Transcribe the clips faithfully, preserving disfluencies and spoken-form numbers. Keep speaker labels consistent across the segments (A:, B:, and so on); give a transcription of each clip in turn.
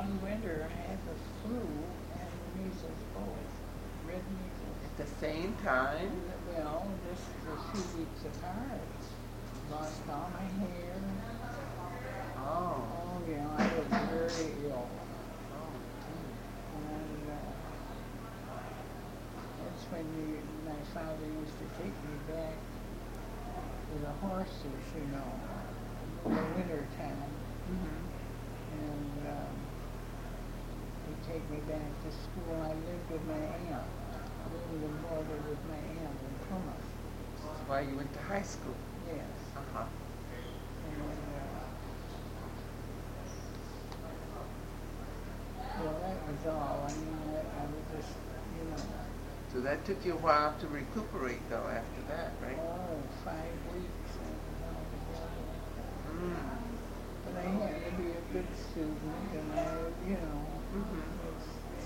A: one winter I had the flu and the measles both, red measles.
B: At the same time?
A: Well, just a few weeks apart. Lost all my hair.
B: Oh.
A: Oh, yeah, I was very ill.
B: Oh.
A: And uh, that's when you, my father used to take me back to the horses, you know, in the winter time.
B: Mm-hmm.
A: And um, he'd take me back to school. I lived with my aunt. I lived in border with my aunt in Plymouth.
B: That's why you went to high school?
A: Yes.
B: Uh-huh.
A: And, uh, well, that was all. I mean, I, I was just, you know,
B: So that took you a while to recuperate, though, after that, right?
A: oh, five weeks I was all together.
B: Mm.
A: But I had to be a good student, and I, you know,
B: Mm-hmm.
A: was,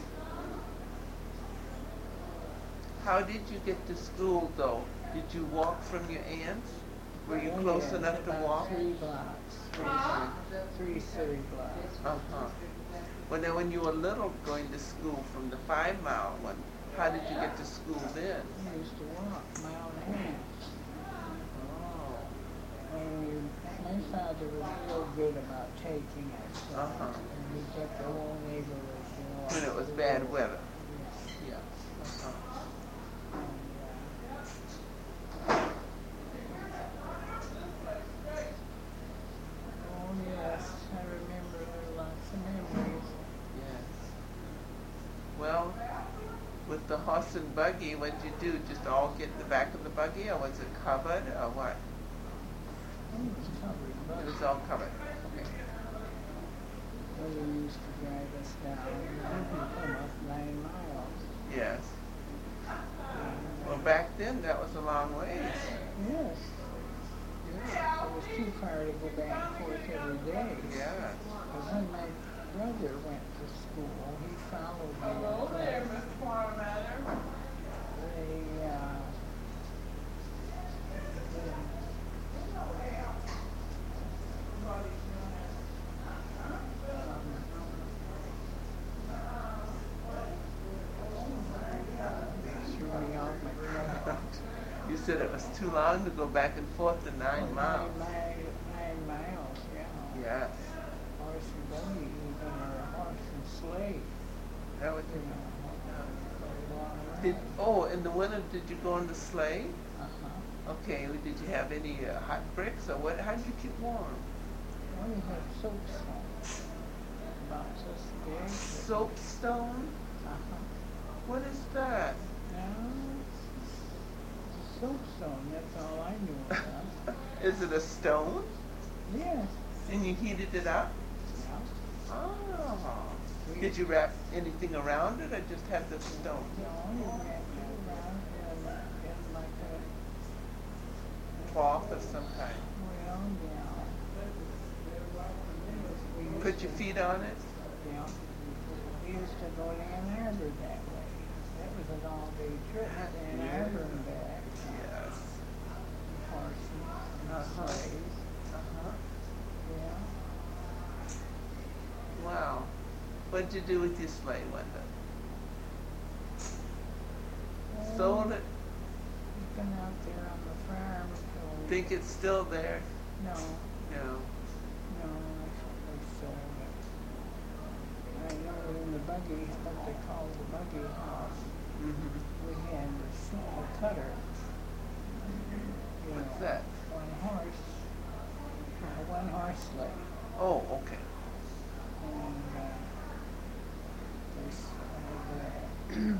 B: How did you get to school, though? Did you walk from your aunt's? Were you
A: oh,
B: close
A: yes,
B: enough to
A: about
B: walk?
A: Three blocks, three, three city blocks.
B: Uh-huh. Well, then when you were little going to school from the five-mile one, how did you get to school then?
A: I used to walk a mile and a half.
B: Oh.
A: And my father was real good about taking us. So,
B: Uh-huh.
A: and he kept the whole neighborhood, you know.
B: When it was
A: off the
B: bad
A: road.
B: weather.
A: Yes.
B: Yeah. Uh-huh.
A: Oh, yes, I remember there were lots of memories.
B: Yes. Well, with the horse and buggy, what did you do? Just all get in the back of the buggy, or was it covered, or what?
A: Oh, it was covered, but
B: It was all covered. Okay.
A: mother used to drive us down, you know, from Plymouth, nine miles.
B: Yes.
A: And,
B: Well,
A: uh,
B: back then, that was a long ways.
A: yes,
B: Yeah.
A: it was too far to go back and forth every day.
B: Yeah.
A: But when my brother went to school, he followed me. Hello there, Mister Parmatter. They, uh, threw me off my truck.
B: You said it was too long to go back and forth the nine miles.
A: Nine, nine, nine miles, yeah.
B: Yes.
A: Horse and buggy, even, or a horse and sleigh,
B: That was
A: you know. a long
B: Did,
A: ride.
B: oh, in the winter, did you go on the sleigh?
A: Uh-huh.
B: Okay, well, did you have any uh, hot bricks, or what? How did you keep warm?
A: Well, we had soapstone. About this big.
B: Soapstone?
A: Uh-huh.
B: What is that?
A: No, it's a soapstone, that's all I knew about.
B: Is it a stone?
A: Yes.
B: And you heated it up?
A: Yeah.
B: Oh.
A: We-
B: Did you wrap anything around it, or just have the stone?
A: No, you wrapped it around in, in like a,
B: Cloth of some kind.
A: well, yeah. We used
B: Put your
A: to-
B: feet on it?
A: Yeah. We used to go to Ann Arbor that way. That was an all-day trip to Ann
B: Yeah.
A: Arbor and back.
B: Yes.
A: Horses and
B: Uh-huh.
A: sleighs.
B: Uh-huh.
A: Yeah.
B: Wow. What'd you do with your sleigh, Wanda? Sold it?
A: We've been out there on the farm till.
B: Think it's still there?
A: No,
B: No.
A: no, I thought we sold it. I know in the buggy, what they call the buggy house,
B: Mm-hmm.
A: we had a small cutter. You
B: What's
A: know,
B: that?
A: One horse, a one horse sleigh.
B: Oh, okay.
A: And, uh, this, uh, and,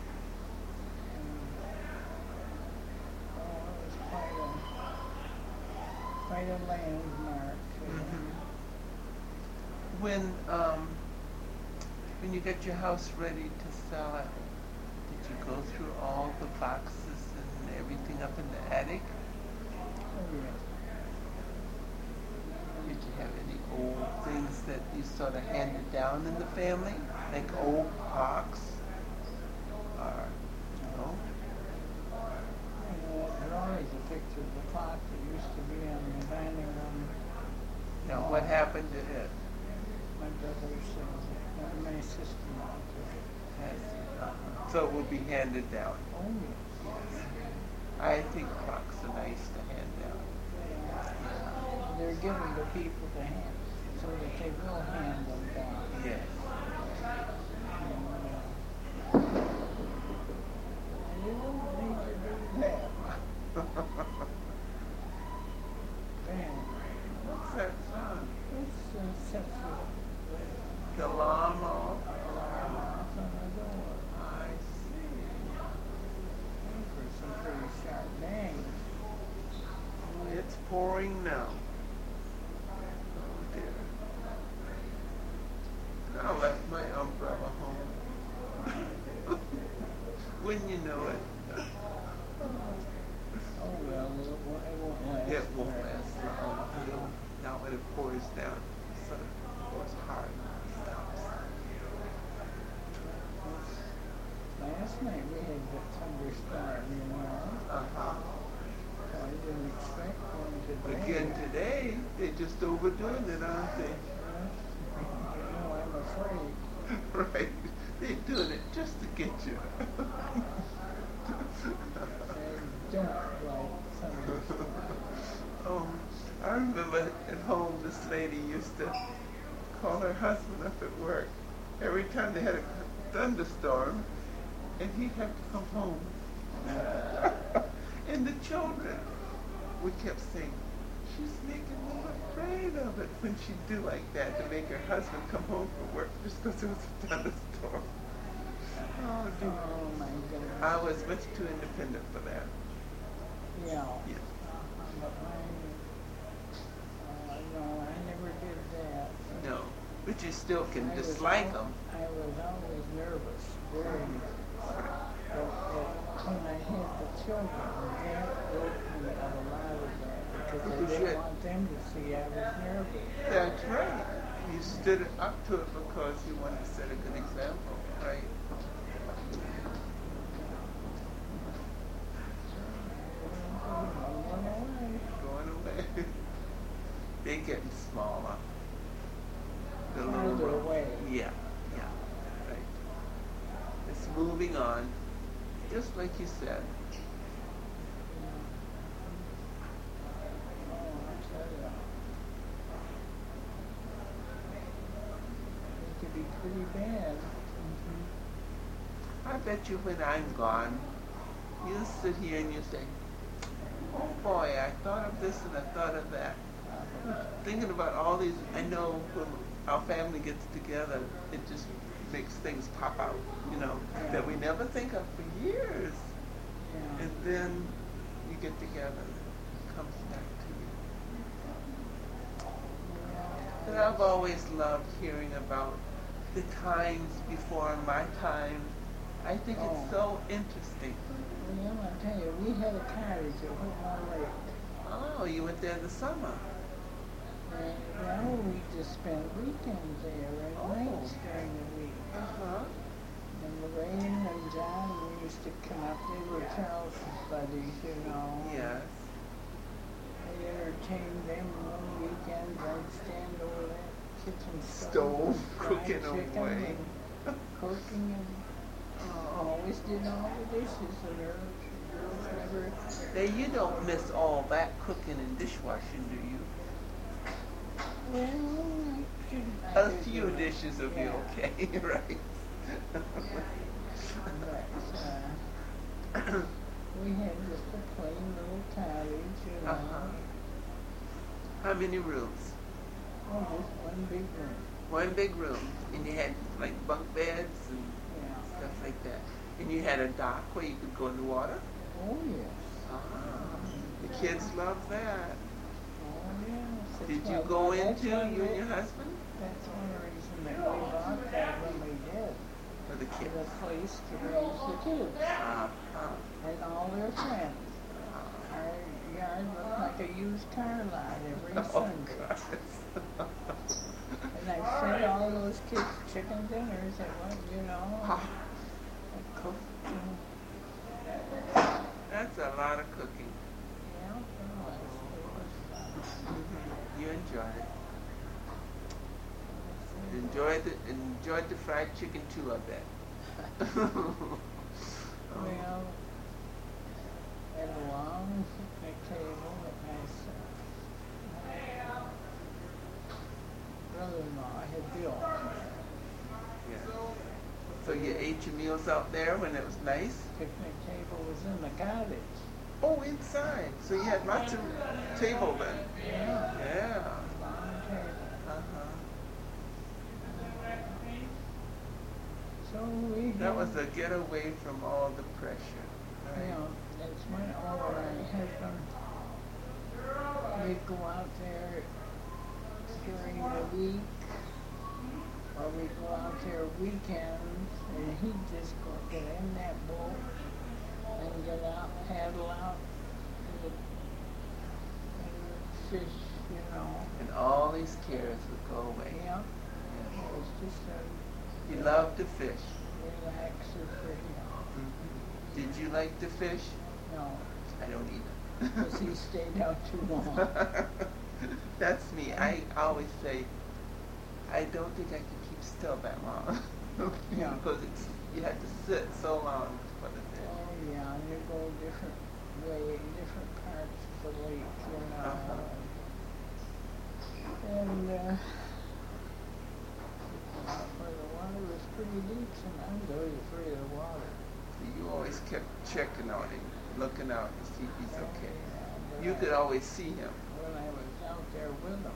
A: oh, it was quite a, quite a landmark. uh,
B: Mhm. When um, when you got your house ready to sell it, did you go through all the boxes and everything up in the attic?
A: Oh, yes.
B: Did you have any old things that you sort of handed down in the family, like old clocks? Or no?
A: Uh, There always a picture of the clock that used to be on the dining room.
B: Now, what happened to it?
A: My brother says it sister-in-law took it.
B: Has it? Uh-huh. So it will be handed down.
A: Oh, yes.
B: I think clocks are nice to hand down.
A: Yeah. They're given to people to hand, so that they will hand them down.
B: Yes.
A: And, uh, you don't need to do that. Man,
B: What's that sound?
A: it's uh, sets the
B: The alarm off?
A: alarm off on the door.
B: I see.
A: Those are some pretty sharp bangs.
B: It's pouring now. Oh dear. I left my umbrella home. Wouldn't you know it?
A: Oh well, it won't, it won't last.
B: It won't
A: very
B: last long. It'll, now when it pours down, it sort of pours hard and stops.
A: Last night we had the thunderstorm, you know.
B: Uh-huh.
A: So I didn't expect one today.
B: Again today, they're just overdoing it, aren't they?
A: You know, I'm afraid.
B: Right. They're doing it just to get you.
A: They don't like thunderstorms.
B: Oh, I remember at home this lady used to call her husband up at work every time they had a thunderstorm, and he'd have to come home. And the children, we kept saying, she's making them afraid of it when she'd do like that to make her husband come home from work just because it was a thunderstorm. Oh, dear.
A: Oh my goodness.
B: I was much too independent for that.
A: Yeah.
B: Yes.
A: But mine, uh, no, I never did that.
B: No, but you still can
A: I was
B: dislike
A: al-
B: them.
A: I was always nervous, very nervous. But, but when I had the children, that broke me of a lot of that because I
B: Because you
A: didn't
B: had-
A: want them to see I was nervous.
B: That's right. You stood up to it because you wanted to set a good example, right?
A: I went away.
B: Going away. They're getting smaller. The
A: Farther
B: little
A: away.
B: Yeah, yeah, right. It's moving on, just like you said.
A: Oh, I tell ya. It could be pretty bad.
B: I bet you when I'm gone, you'll sit here and you'll say, oh boy, I thought of this and I thought of that. Thinking about all these, I know when our family gets together, it just makes things pop out, you know,
A: Yeah.
B: that we never think of for years.
A: Yeah.
B: And then you get together and it comes back to you.
A: Yeah.
B: And I've always loved hearing about the times before my time. I think
A: Oh.
B: it's so interesting.
A: Well, I tell you, we had a cottage at Whitmore Lake.
B: Oh, you went there in the summer.
A: And, well, we just spent weekends there and
B: Oh.
A: nights during the week.
B: Uh-huh.
A: And Lorraine and John, we used to come up. They were Charles's buddies, you know.
B: Yes.
A: I entertained them on weekends. I'd stand over that kitchen
B: Stove,
A: fried
B: cooking
A: chicken
B: away.
A: and cooking and
B: Oh.
A: always did all the dishes. And her girls never.
B: Now you don't miss all that cooking and dishwashing, do you?
A: Well, I shouldn't. I
B: A
A: did
B: few
A: do it.
B: dishes will be
A: Yeah.
B: okay, right?
A: But, uh, we had just a plain little cottage, you know.
B: Uh-huh. How many rooms?
A: Oh, just one big room.
B: One big room, and you had like bunk beds and
A: Yeah.
B: stuff like that. And you had a dock where you could go in the water?
A: Oh, yes.
B: Ah, the kids love that.
A: Oh, yes. That's
B: Did you
A: why-
B: go
A: that's
B: into,
A: why
B: you and
A: we-
B: your husband?
A: That's one reason that we bought that when we did.
B: For the
A: For
B: kids?
A: the place to raise the kids
B: Ah, ah,
A: and all their friends.
B: ah.
A: Our yard looked like a used car lot every
B: Oh,
A: Sunday.
B: gosh.
A: And I fed all those kids chicken dinners and what, you know.
B: Ah,
A: I cooked and,
B: that's a lot of cooking.
A: yeah, it was, it was fun.
B: Mhm. You enjoyed it. enjoyed the enjoyed the fried chicken too, I bet.
A: Well, at a long picnic table that my son, my brother-in-law had built.
B: Yeah. So you ate your meals out there when it was nice?
A: Picnic table was in the cottage.
B: Oh, inside. So you had lots of table then.
A: Yeah.
B: Yeah.
A: Long table.
B: Uh-huh.
A: So we
B: That
A: had-
B: was a getaway from all the pressure. Right?
A: You know, that's when all my husband, we'd go out there during the week, or we'd go out there weekends, and he'd just go get in that boat and get out, paddle out, and, and fish, you know.
B: And all these cares would go away.
A: Yeah,
B: Yeah.
A: it was just a
B: You loved to fish.
A: relaxer for him.
B: Mm-hmm. Did you like to fish?
A: No,
B: I don't either.
A: because he stayed out too long.
B: That's me. I always say, I don't think I can keep still that long.
A: Yeah.
B: Because it's, you had to sit so long for the fish.
A: Oh, yeah, and you go different way, different parts of the lake, you know.
B: Uh-huh.
A: And, uh, where the water was pretty deep, and I was always afraid of the water.
B: You always kept checking on him, looking out to see if he's okay.
A: And,
B: You
A: uh,
B: could always see him.
A: When I was out there with them.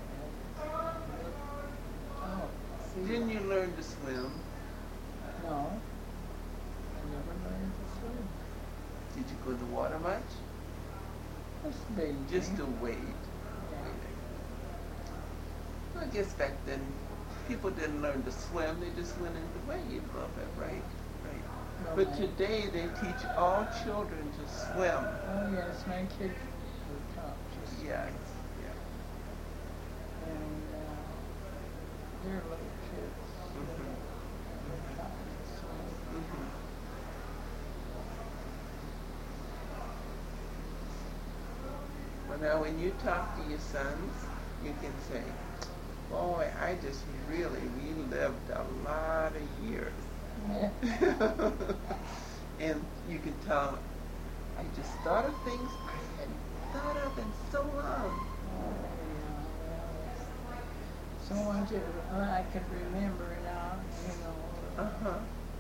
A: Oh, see?
B: Didn't you learn to swim?
A: No. I never learned to swim.
B: Did you go to the water much?
A: Just bathing.
B: Just to wade.
A: Yeah.
B: I guess back then people didn't learn to swim, they just went in the wade a little bit, right? Right.
A: Well,
B: But
A: my-
B: today they teach all children to swim.
A: Oh, yes, my kids were taught to swim.
B: Yes. Yeah.
A: And uh, they're little kids.
B: Mhm.
A: They're taught to swim.
B: Mhm. Well, now when you talk to your sons, you can say, boy, I just really relived a lot of years.
A: Yeah.
B: And you can tell them, I just thought of things I hadn't thought of in so long.
A: Oh, yeah, well, so much of well, I could remember now, you know.
B: Uh-huh.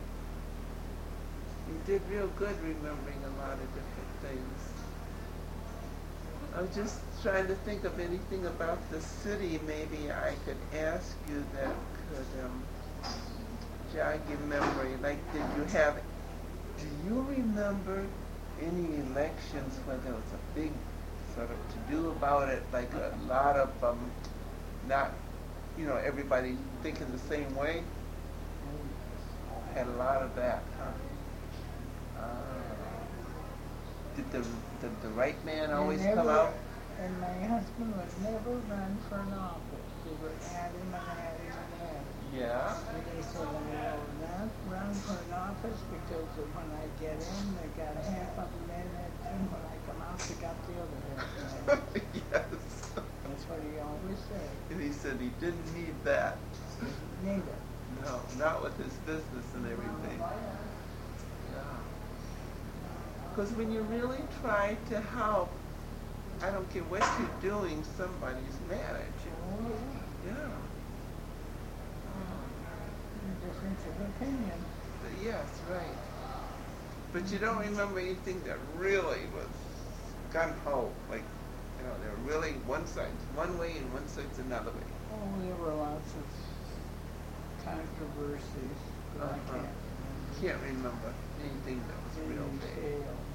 B: You did real good remembering a lot of different things. I was just trying to think of anything about the city maybe I could ask you that could um, jog your memory. Like, did you have, do you remember any elections where there was a big sort of to-do about it, like a lot of, um, not, you know, everybody thinking the same way? Had a lot of that, huh? Uh, did the, did the right man always
A: And
B: come
A: never-
B: out?
A: And my husband would never run for an office. He would add him and add him and add him.
B: Yeah.
A: And he said, I will not run for an office because when I get in, they got half of them in it, and when I come out, they got the other half in it.
B: Yes.
A: That's what he always said.
B: And he said he didn't need that.
A: Neither.
B: No, not with his business and everything. Yeah. Because when you really try to help, I don't care what you're doing, somebody's mad at you.
A: Oh, yeah.
B: Yeah.
A: Difference of opinion.
B: But yes, right. But you don't remember anything that really was gun-ho, like, you know, they're really one side's one way and one side's another way.
A: Oh, there were lots of controversies, but I
B: Uh-huh.
A: can't remember.
B: Can't remember anything that was real
A: In
B: big.
A: detail, no.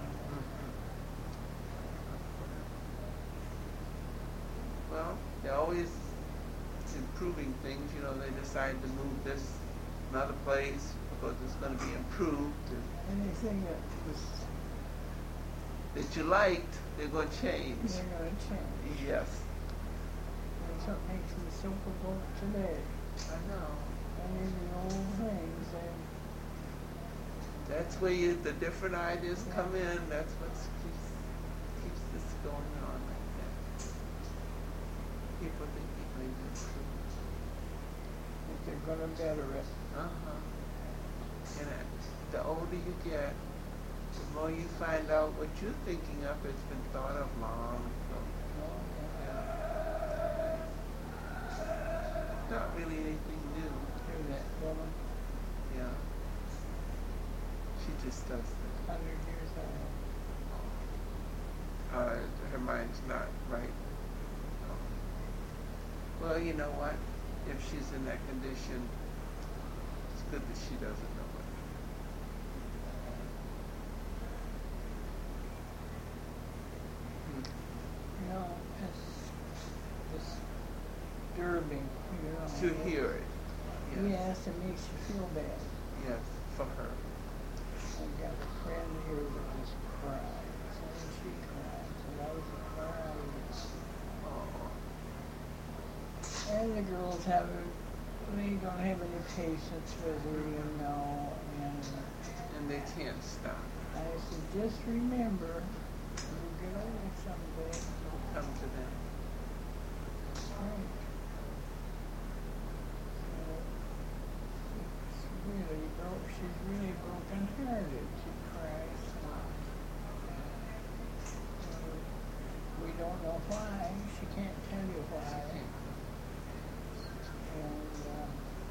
B: Well, they're always improving things, you know, they decide to move this another place because it's going to be improved. And
A: Anything that was,
B: that you liked, they're going to change.
A: they're gonna change.
B: Yes.
A: That's what makes me so provoked today.
B: I know.
A: Any of the old things, and
B: That's where you, the different ideas come in. That's what keeps, keeps this going on like that. People think they're going to improve.
A: it they're gonna better it.
B: Uh-huh. And it, the older you get, the more you find out what you're thinking of has been thought of long ago.
A: Oh, yeah.
B: Yeah. Not really anything new.
A: Hear that woman,
B: Yeah. She just does it.
A: hundred years old.
B: Uh, her mind's not right. Well, you know what? If she's in that condition, it's good that she doesn't know it.
A: You know, it's disturbing, you know.
B: To hear it. Yes.
A: Yes, it makes you feel bad.
B: Yes, for her.
A: I've got a friend here that just cries, and she cries, and I was crying.
B: Oh.
A: And the girls haven't, they don't have any patience with her, you know, and
B: And they can't stop.
A: I said, just remember, you'll get older someday.
B: It'll come to them.
A: That's right. So, she's really broke, she's really broken hearted. She cries. And we don't know why. She can't tell you why. And uh,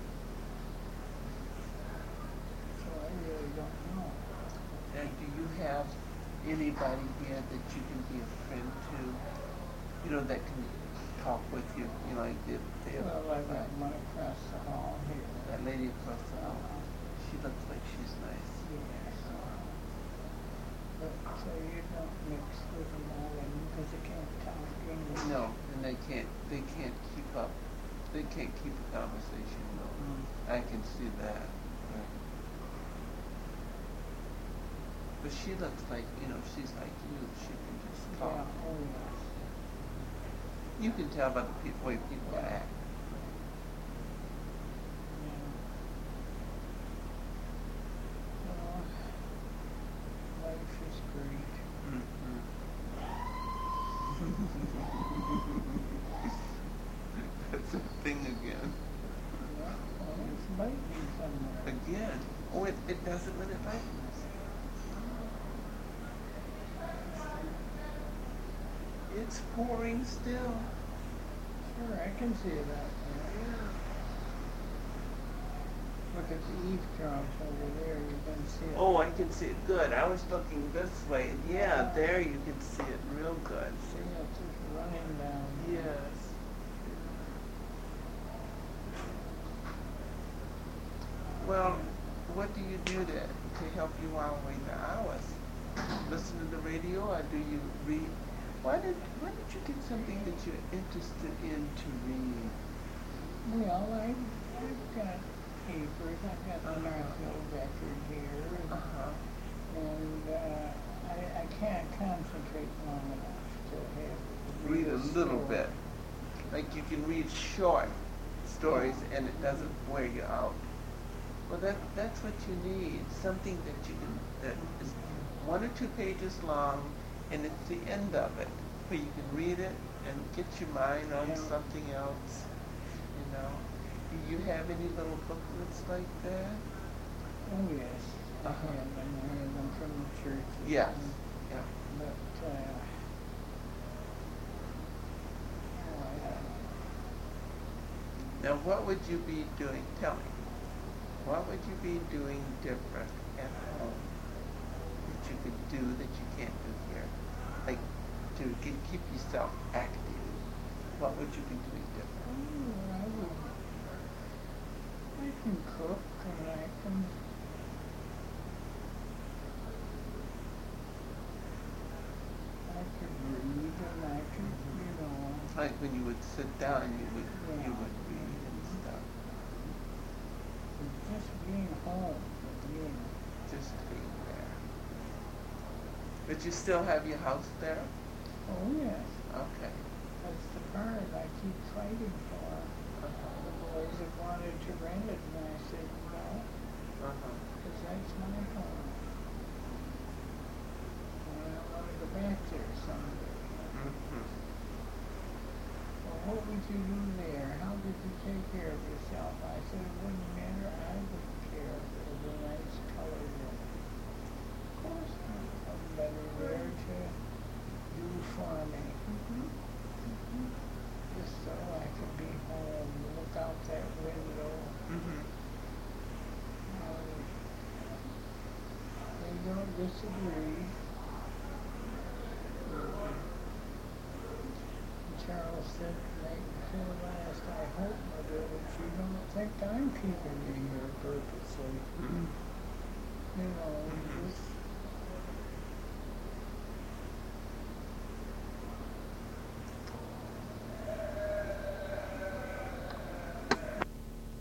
A: so I really don't know.
B: And do you have anybody here that you can be a friend to? You know, that can talk with you? You know, like they, they have,
A: Well, I've got one across the hall here.
B: that lady across the hall.
A: Uh,
B: She looks like she's nice.
A: yes. But so you don't mix with them all in because they can't talk English.
B: No, and they can't. They can't keep up. They can't keep a conversation. No,
A: Mm.
B: I can see that. Right. But she looks like, you know, she's like you. She can just
A: Yeah,
B: talk.
A: oh yes.
B: You can tell by the pe- way people
A: Yeah.
B: act.
A: Yeah. Well, life is great.
B: Mm-hmm. That's a thing again.
A: Yeah, well, it's biting somewhere.
B: Again. Oh, it, it does it when it lightens. It's pouring still.
A: Sure, I can see that.
B: Yeah.
A: Look at the eavesdrops over there, you can see it.
B: Oh, I can see it good. I was looking this way. Yeah, there you can see it real good.
A: See, it's just running down.
B: Yes. Well, what do you do to, to help you while away the hours? Listen to the radio, or do you read? Why did Why did you get something that you're interested in to read?
A: Well, I, I've got papers, I've got the Northfield Record here, and,
B: Uh-huh.
A: and uh, I, I can't concentrate long enough to have
B: Read a little
A: story.
B: bit. Like you can read short stories and it doesn't wear you out. Well, that that's what you need. Something that you can that is one or two pages long, and it's the end of it, where you can read it and get your mind on
A: Yeah.
B: something else. You know. Do you have any little booklets like that?
A: Oh, yes, I
B: Uh-huh.
A: have them, I have them from the church.
B: Yes. Yeah.
A: But, uh, oh, I don't know.
B: Now, what would you be doing? Tell me. What would you be doing different at home that you could do that you can't do here? Like to get, keep yourself active. What would you be doing different?
A: Oh, I would, I can cook and I can, I could read and I could, you know,
B: Like when you would sit down, you would
A: Yeah.
B: you would read and stuff.
A: just being home, being,
B: Just being there. But you still have your house there?
A: oh yes,
B: Okay.
A: that's the part I keep fighting for.
B: Uh-huh.
A: The boys have wanted to rent it and I said, no,
B: Uh-huh.
A: because that's my home. And I want to go back there someday.
B: Mm-hmm.
A: Well, what would you do there? How did you take care of yourself? I said, disagreed. And Charles said night before last, I hope, Mother, that you don't think I'm keeping you here purposely.